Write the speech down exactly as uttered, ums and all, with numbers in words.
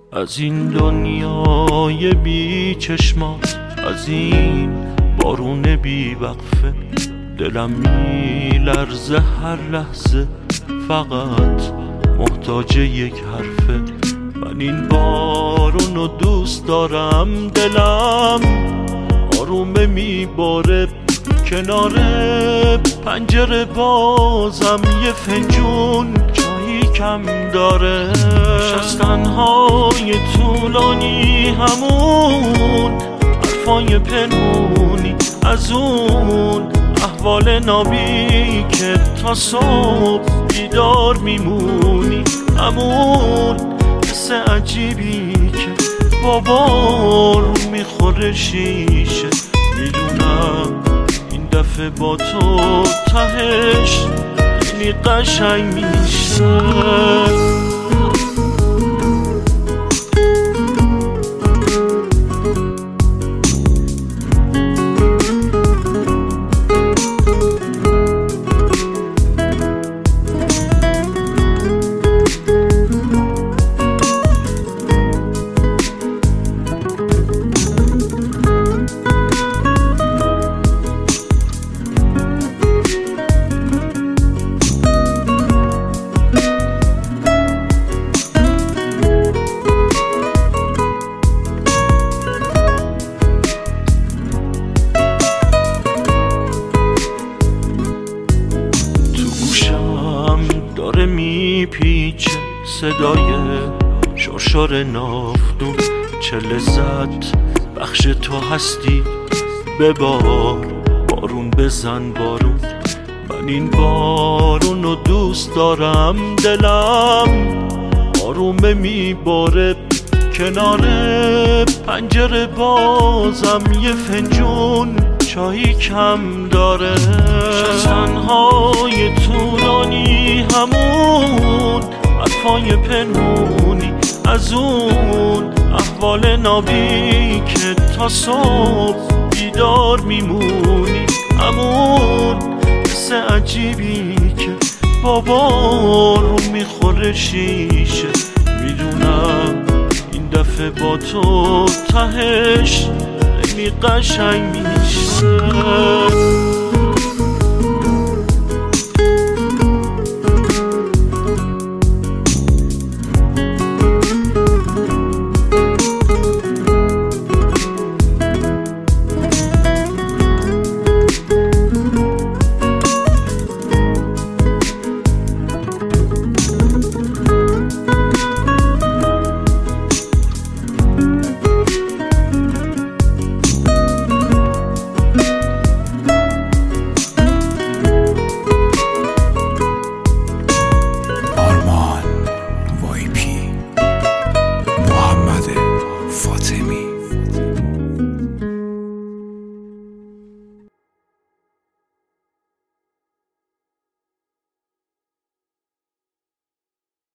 از این دنیای بی چشمات، از این بارون بی وقفه، دلم میلرزه هر لحظه، فقط محتاج یک حرفه. من این بارونو دوست دارم، دلم آرومه میباره، کنار پنجره بازم یه فنجون چایی کم داره. شستنهای طولانی، همون حرفای پنهونی، از اون احوال نابی که تا صبح بیدار میمونی، همون حس عجیبی که با بارون میخوره شیشه. میدونم این دفعه با تو تهش خیلی قشنگ میشه. داره میپیچه صدای شرشر ناودون، چه لذت بخش تو هستی، ببار بارون بزن بارون. من این بارونو دوست دارم، دلم آرومه میباره، کنار پنجره بازم یه فنجون چایی کم داره. شستنهای طولانی، همون حرفای پنهونی، از اون احوال نابی که تا صبح بیدار میمونی، همون حس عجیبی که با بارون میخوره شیشه. میدونم این دفعه با تو تهش خیلی قشنگ میشه.